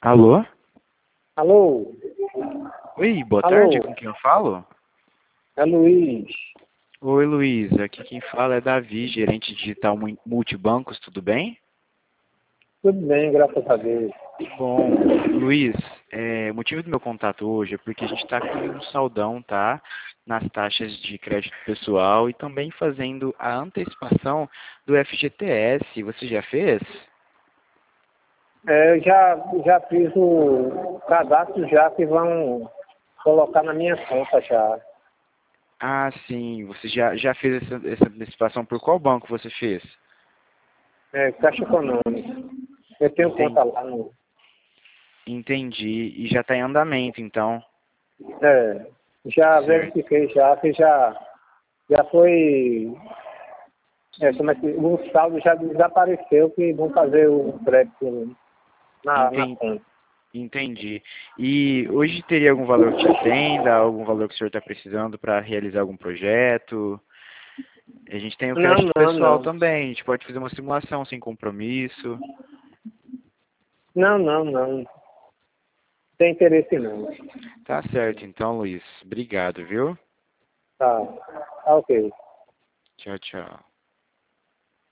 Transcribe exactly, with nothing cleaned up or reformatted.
Alô? Alô? Oi, boa Alô? tarde, com quem eu falo? É Luiz. Oi, Luiz, aqui quem fala é Davi, gerente digital mu- multibancos, tudo bem? Tudo bem, graças a Deus. Bom, Luiz, é, o motivo do meu contato hoje é porque a gente está com um saldão, tá? Nas taxas de crédito pessoal e também fazendo a antecipação do F G T S. Você já fez? É, eu já, já fiz o cadastro já que vão colocar na minha conta já. Ah, sim, você já, já fez essa, essa antecipação. Por qual banco você fez? É, Caixa Econômica. Eu tenho Entendi, conta lá no. entendi. E já está em andamento, então. É, já Certo. verifiquei já que já, já foi. É, como é que, o saldo já desapareceu que vão fazer o crédito na, na Entendi. conta. Entendi. E hoje teria algum valor que te atenda, algum valor que o senhor está precisando para realizar algum projeto? A gente tem o Não, crédito não, pessoal não. também, a gente pode fazer uma simulação sem compromisso. Não, não, não. Tem interesse não. Tá certo, então, Luiz. Obrigado, viu? Tá. Tá ok. Tchau, tchau.